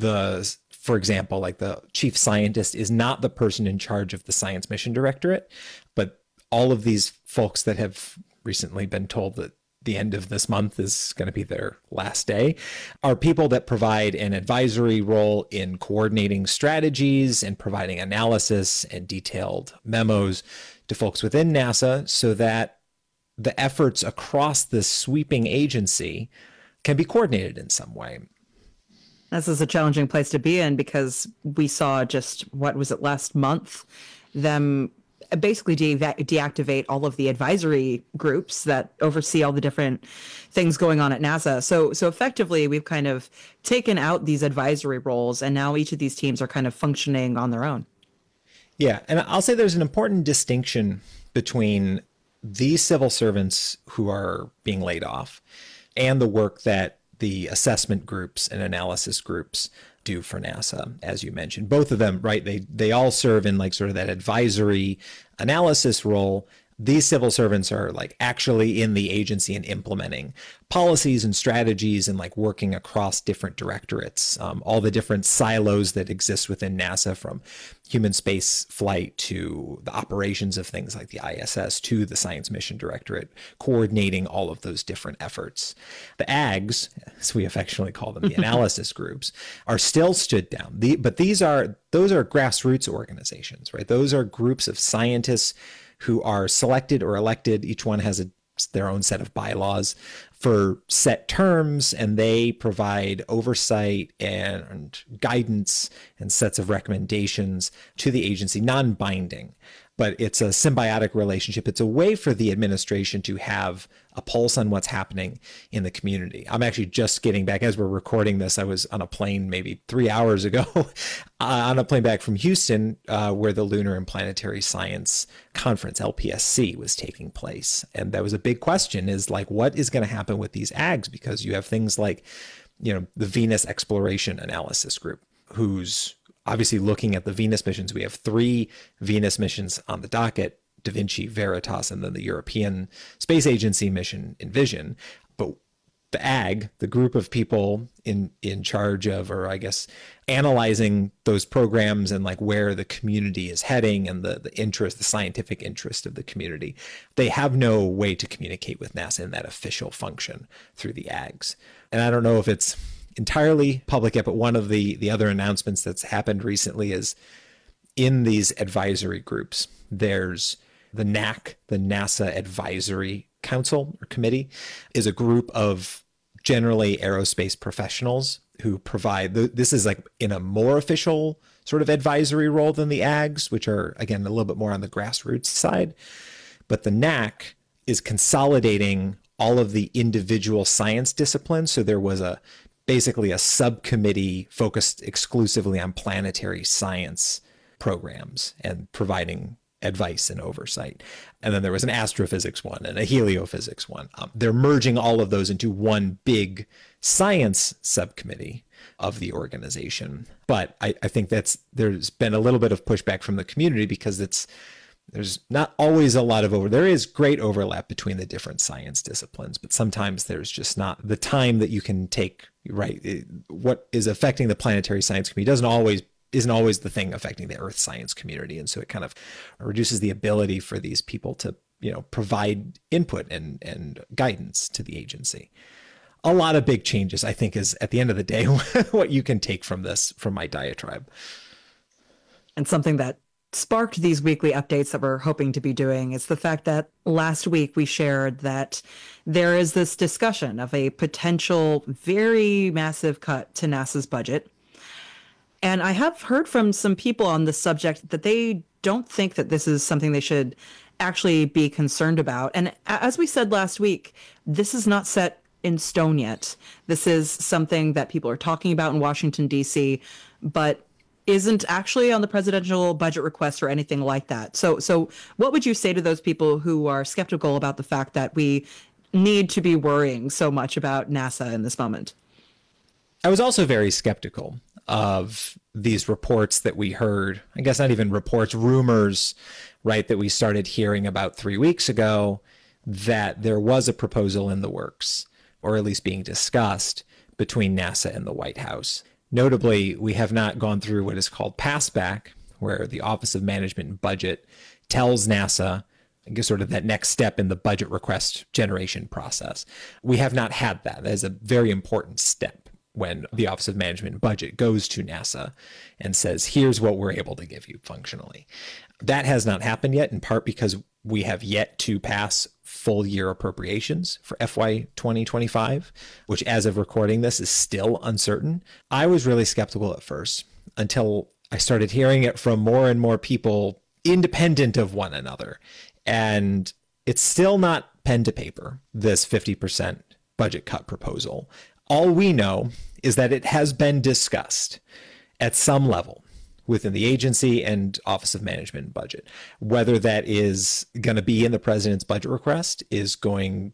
for example, like the chief scientist is not the person in charge of the Science Mission Directorate, but all of these folks that have recently been told that the end of this month is going to be their last day, are people that provide an advisory role in coordinating strategies and providing analysis and detailed memos to folks within NASA so that the efforts across this sweeping agency can be coordinated in some way. This is a challenging place to be in because we saw just, what was it, last month, them basically deactivate all of the advisory groups that oversee all the different things going on at NASA. So effectively, we've kind of taken out these advisory roles, and now each of these teams are kind of functioning on their own. Yeah, and I'll say there's an important distinction between these civil servants who are being laid off and the work that the assessment groups and analysis groups do for NASA, as you mentioned. Both of them, right? They all serve in like sort of that advisory analysis role, these civil servants are like actually in the agency and implementing policies and strategies and like working across different directorates, all the different silos that exist within NASA, from human space flight to the operations of things like the ISS to the Science Mission Directorate, coordinating all of those different efforts. The AGs, as we affectionately call them, the analysis groups, are still stood down. But those are grassroots organizations, right? Those are groups of scientists who are selected or elected. Each one has their own set of bylaws for set terms, and they provide oversight and guidance and sets of recommendations to the agency, non-binding. But it's a symbiotic relationship. It's a way for the administration to have a pulse on what's happening in the community. I'm actually just getting back, as we're recording this, I was on a plane maybe 3 hours ago, on a plane back from Houston, where the Lunar and Planetary Science Conference, LPSC, was taking place. And that was a big question, is like, what is going to happen with these AGs? Because you have things like, the Venus Exploration Analysis Group, who's obviously looking at the Venus missions. We have 3 Venus missions on the docket: Da Vinci, Veritas, and then the European Space Agency mission, Envision. But the AG, the group of people in charge of, or I guess, analyzing those programs and like where the community is heading and the interest, the scientific interest of the community, they have no way to communicate with NASA in that official function through the AGs. And I don't know if it's entirely public yet, but one of the other announcements that's happened recently is in these advisory groups, there's the NAC, the NASA Advisory Council or Committee, is a group of generally aerospace professionals who provide, this is like in a more official sort of advisory role than the AGs, which are, again, a little bit more on the grassroots side. But the NAC is consolidating all of the individual science disciplines. So there was basically a subcommittee focused exclusively on planetary science programs and providing advice and oversight. And then there was an astrophysics one and a heliophysics one. They're merging all of those into one big science subcommittee of the organization. But I think there's been a little bit of pushback from the community because there's not always a lot of there is great overlap between the different science disciplines, but sometimes there's just not the time that you can take, right? What is affecting the planetary science community isn't always the thing affecting the Earth science community. And so it kind of reduces the ability for these people to, provide input and guidance to the agency. A lot of big changes, I think, is at the end of the day, what you can take from my diatribe. And something that sparked these weekly updates that we're hoping to be doing is the fact that last week we shared that there is this discussion of a potential very massive cut to NASA's budget. And I have heard from some people on this subject that they don't think that this is something they should actually be concerned about. And as we said last week, this is not set in stone yet. This is something that people are talking about in Washington, D.C., but isn't actually on the presidential budget request or anything like that. So what would you say to those people who are skeptical about the fact that we need to be worrying so much about NASA in this moment? I was also very skeptical of these reports that we heard, I guess not even reports, rumors, right, that we started hearing about 3 weeks ago, that there was a proposal in the works, or at least being discussed, between NASA and the White House. Notably, we have not gone through what is called passback, where the Office of Management and Budget tells NASA, I guess, sort of that next step in the budget request generation process. We have not had that. That is a very important step when the Office of Management and Budget goes to NASA and says, here's what we're able to give you functionally. That has not happened yet, in part because we have yet to pass full year appropriations for FY 2025, which as of recording this is still uncertain. I was really skeptical at first until I started hearing it from more and more people independent of one another. And it's still not pen to paper, this 50% budget cut proposal. All we know is that it has been discussed at some level within the agency and Office of Management and Budget. Whether that is going to be in the president's budget request we're going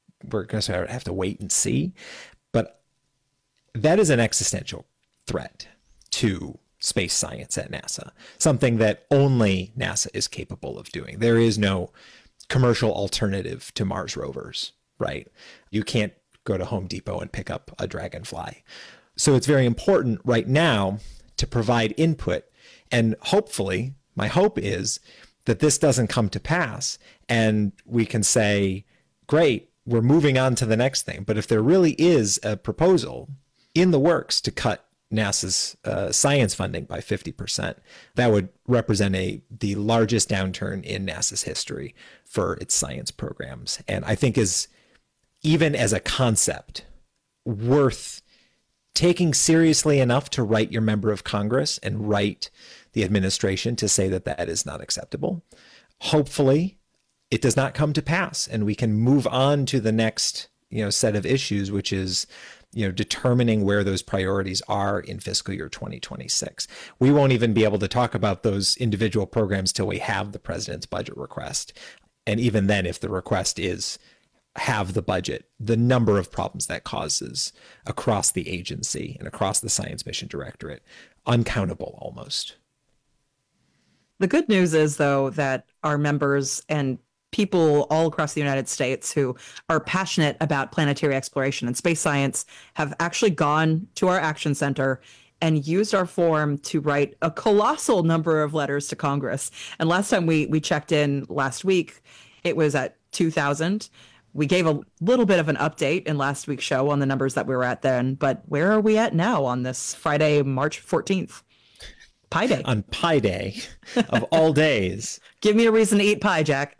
to have to wait and see. But that is an existential threat to space science at NASA, something that only NASA is capable of doing. There is no commercial alternative to Mars rovers, right? You can't go to Home Depot and pick up a Dragonfly. So it's very important right now to provide input. And hopefully, my hope is that this doesn't come to pass and we can say, great, we're moving on to the next thing. But if there really is a proposal in the works to cut NASA's science funding by 50%, that would represent the largest downturn in NASA's history for its science programs. And I think is, even as a concept, worth taking seriously enough to write your member of Congress and write the administration to say that that is not acceptable. Hopefully, it does not come to pass and we can move on to the next, set of issues, which is, determining where those priorities are in fiscal year 2026. We won't even be able to talk about those individual programs till we have the president's budget request. And even then, if the request is have the budget, the number of problems that causes across the agency and across the Science Mission Directorate, uncountable almost. The good news is, though, that our members and people all across the United States who are passionate about planetary exploration and space science have actually gone to our Action Center and used our form to write a colossal number of letters to Congress. And last time we checked in last week, it was at 2,000. We gave a little bit of an update in last week's show on the numbers that we were at then, but where are we at now on this Friday, March 14th? Pi Day. On Pi Day of all days. Give me a reason to eat pie, Jack.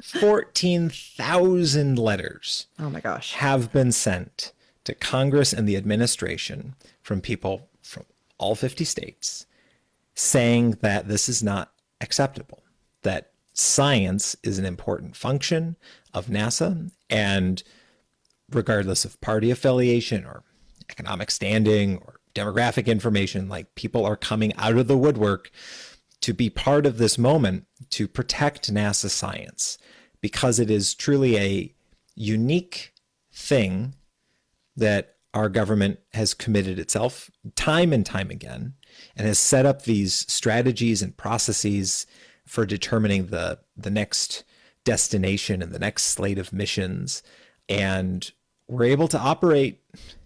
14,000 letters. Oh my gosh. Have been sent to Congress and the administration from people from all 50 states saying that this is not acceptable, that science is an important function of NASA, and regardless of party affiliation or economic standing or demographic information, like people are coming out of the woodwork to be part of this moment to protect NASA science, because it is truly a unique thing that our government has committed itself time and time again and has set up these strategies and processes for determining the next destination and the next slate of missions. And we're able to operate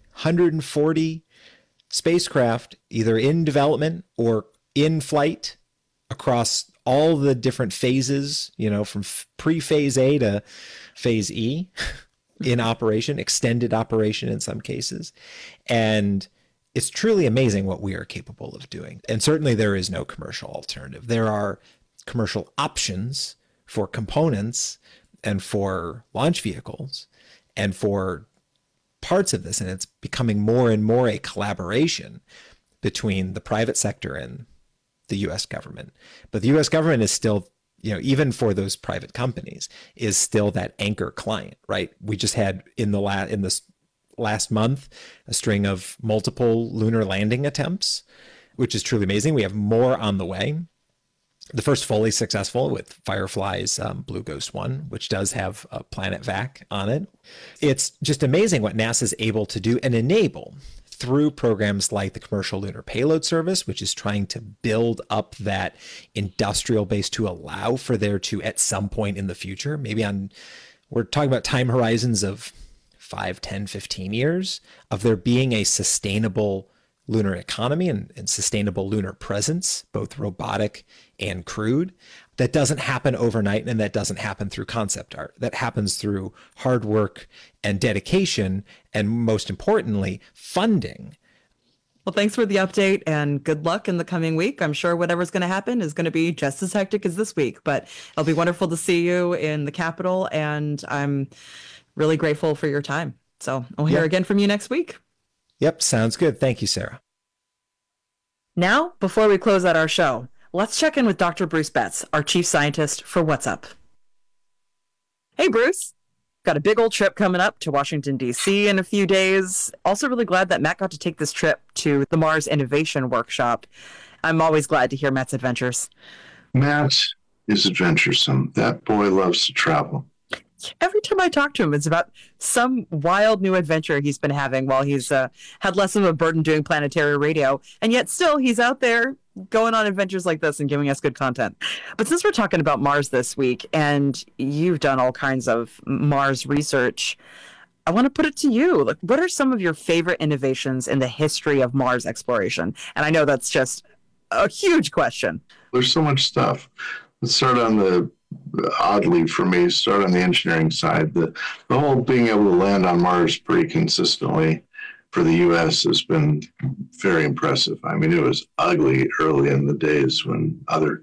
140 spacecraft either in development or in flight across all the different phases, from pre-phase A to phase E in operation, extended operation in some cases. And it's truly amazing what we are capable of doing. And certainly there is no commercial alternative. There are commercial options for components and for launch vehicles and for parts of this. And it's becoming more and more a collaboration between the private sector and the U.S. government. But the U.S. government is still, even for those private companies, is still that anchor client, right? We just had in this last month a string of multiple lunar landing attempts, which is truly amazing. We have more on the way. The first fully successful with Firefly's Blue Ghost 1, which does have a Planet Vac on it. It's just amazing what NASA is able to do and enable through programs like the Commercial Lunar Payload Service, which is trying to build up that industrial base to allow for there to, at some point in the future, we're talking about time horizons of 5, 10, 15 years, of there being a sustainable lunar economy and sustainable lunar presence, both robotic and crewed. That doesn't happen overnight, and that doesn't happen through concept art. That happens through hard work and dedication, and most importantly, funding. Well, thanks for the update and good luck in the coming week. I'm sure whatever's going to happen is going to be just as hectic as this week, but it'll be wonderful to see you in the Capitol, and I'm really grateful for your time. So we'll hear again from you next week. Yep, sounds good. Thank you, Sarah. Now, before we close out our show, let's check in with Dr. Bruce Betts, our chief scientist for What's Up. Hey, Bruce. Got a big old trip coming up to Washington, D.C. in a few days. Also really glad that Matt got to take this trip to the Mars Innovation Workshop. I'm always glad to hear Matt's adventures. Matt is adventuresome. That boy loves to travel. Every time I talk to him, it's about some wild new adventure he's been having while he's had less of a burden doing planetary radio. And yet still, he's out there going on adventures like this and giving us good content. But since we're talking about Mars this week, and you've done all kinds of Mars research, I want to put it to you. Like, what are some of your favorite innovations in the history of Mars exploration? And I know that's just a huge question. There's so much stuff. Let's start on the engineering side. The whole being able to land on Mars pretty consistently for the U.S. has been very impressive. I mean, it was ugly early in the days when other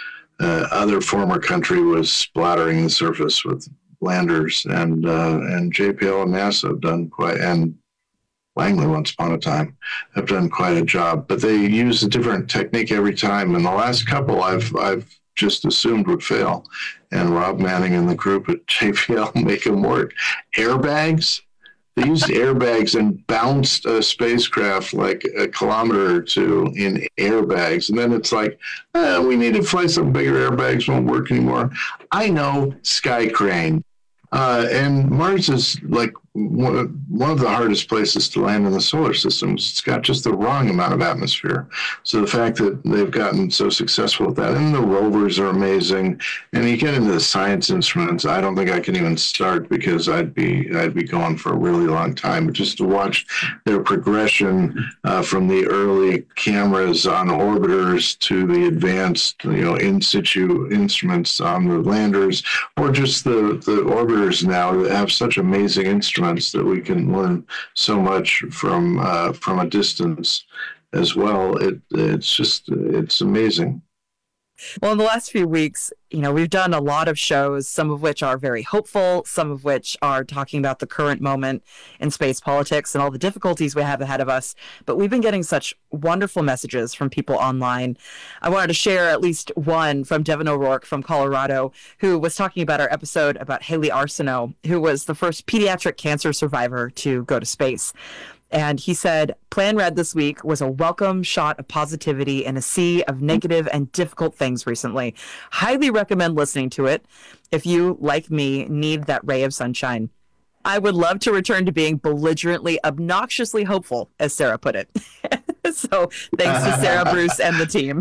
former country was splattering the surface with landers, and JPL and NASA have done quite, and Langley once upon a time have done quite a job. But they use a different technique every time. And the last couple I've just assumed would fail, and Rob Manning and the group at JPL make them work. Airbags. They used airbags and bounced a spacecraft like a kilometer or two in airbags. And then it's like, we need to fly some bigger airbags, won't work anymore. I know, Sky Crane. And Mars is like one of the hardest places to land in the solar system. It's got just the wrong amount of atmosphere. So the fact that they've gotten so successful with that, and the rovers are amazing. And you get into the science instruments, I don't think I can even start, because I'd be going for a really long time. But just to watch their progression from the early cameras on orbiters to the advanced, in situ instruments on the landers, or just the orbiters now that have such amazing instruments that we can learn so much from a distance as well. It's amazing. Well, in the last few weeks, we've done a lot of shows, some of which are very hopeful, some of which are talking about the current moment in space politics and all the difficulties we have ahead of us. But we've been getting such wonderful messages from people online. I wanted to share at least one from Devin O'Rourke from Colorado, who was talking about our episode about Haley Arsenault, who was the first pediatric cancer survivor to go to space. And he said, Plan Red this week was a welcome shot of positivity in a sea of negative and difficult things recently. Highly recommend listening to it if you, like me, need that ray of sunshine. I would love to return to being belligerently, obnoxiously hopeful, as Sarah put it. So thanks to Sarah Bruce and the team.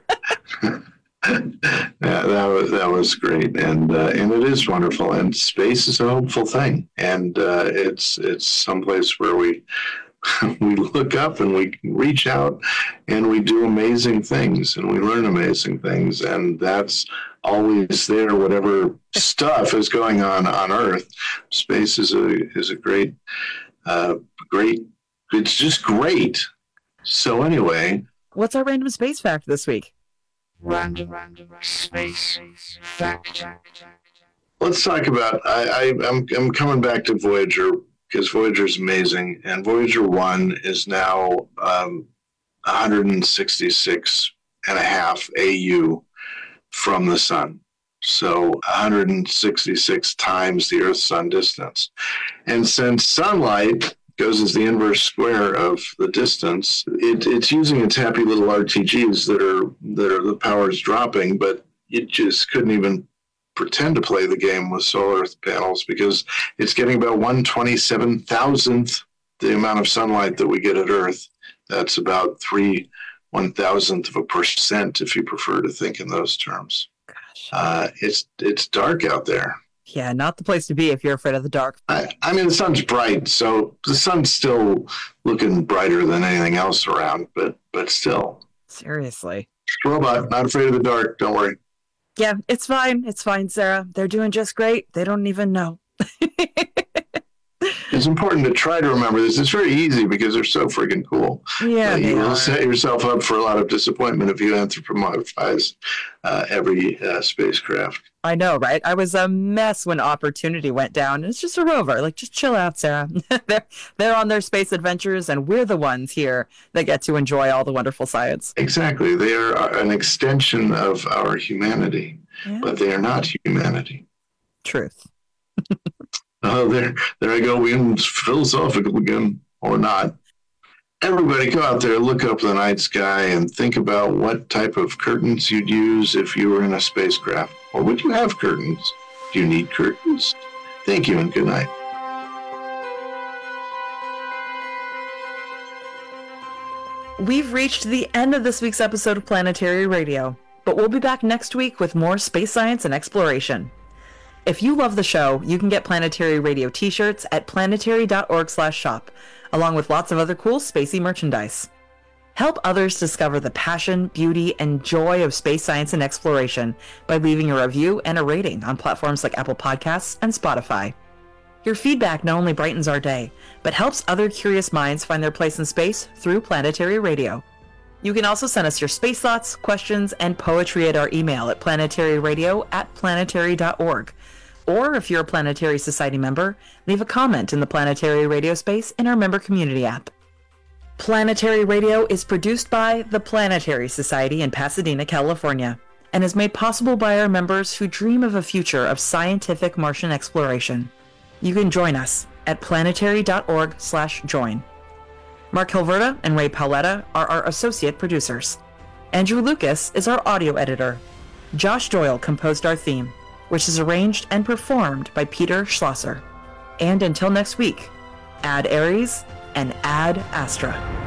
Yeah, that was great, and it is wonderful. And space is a hopeful thing, and it's someplace where we look up and we reach out and we do amazing things and we learn amazing things, and that's always there. Whatever stuff is going on Earth, space is a great. It's just great. So anyway, what's our random space fact this week? Random space fact. Let's talk about. I'm coming back to Voyager, because Voyager is amazing, and Voyager 1 is now 166.5 AU from the sun. So 166 times the Earth-Sun distance, and since sunlight goes as the inverse square of the distance, it's using its happy little RTGs that are the power's dropping, but it just couldn't even pretend to play the game with solar panels, because it's getting about 1/27,000th the amount of sunlight that we get at Earth. That's about 1/1000% if you prefer to think in those terms. Gosh. It's dark out there. Yeah, not the place to be if you're afraid of the dark. I mean, the sun's bright, so the sun's still looking brighter than anything else around, but still. Seriously. Robot, not afraid of the dark. Don't worry. Yeah, it's fine. It's fine, Sarah. They're doing just great. They don't even know. It's important to try to remember this. It's very easy because they're so freaking cool. Yeah, you will set yourself up for a lot of disappointment if you anthropomorphize every spacecraft. I know, right? I was a mess when Opportunity went down. It's just a rover. Like, just chill out, Sarah. They're on their space adventures, and we're the ones here that get to enjoy all the wonderful science. Exactly. They are an extension of our humanity, but they are not humanity. Truth. Oh, there I go, being philosophical again, or not. Everybody go out there, look up the night sky, and think about what type of curtains you'd use if you were in a spacecraft. Or would you have curtains? Do you need curtains? Thank you, and good night. We've reached the end of this week's episode of Planetary Radio, but we'll be back next week with more space science and exploration. If you love the show, you can get Planetary Radio t-shirts at planetary.org/shop, along with lots of other cool spacey merchandise. Help others discover the passion, beauty, and joy of space science and exploration by leaving a review and a rating on platforms like Apple Podcasts and Spotify. Your feedback not only brightens our day, but helps other curious minds find their place in space through Planetary Radio. You can also send us your space thoughts, questions, and poetry at our email at planetaryradio@planetary.org. Or if you're a Planetary Society member, leave a comment in the Planetary Radio space in our member community app. Planetary Radio is produced by the Planetary Society in Pasadena, California, and is made possible by our members who dream of a future of scientific Martian exploration. You can join us at planetary.org/join. Mark Hilverda and Ray Paoletta are our associate producers. Andrew Lucas is our audio editor. Josh Doyle composed our theme, which is arranged and performed by Peter Schlosser. And until next week, ad Aries and ad Astra.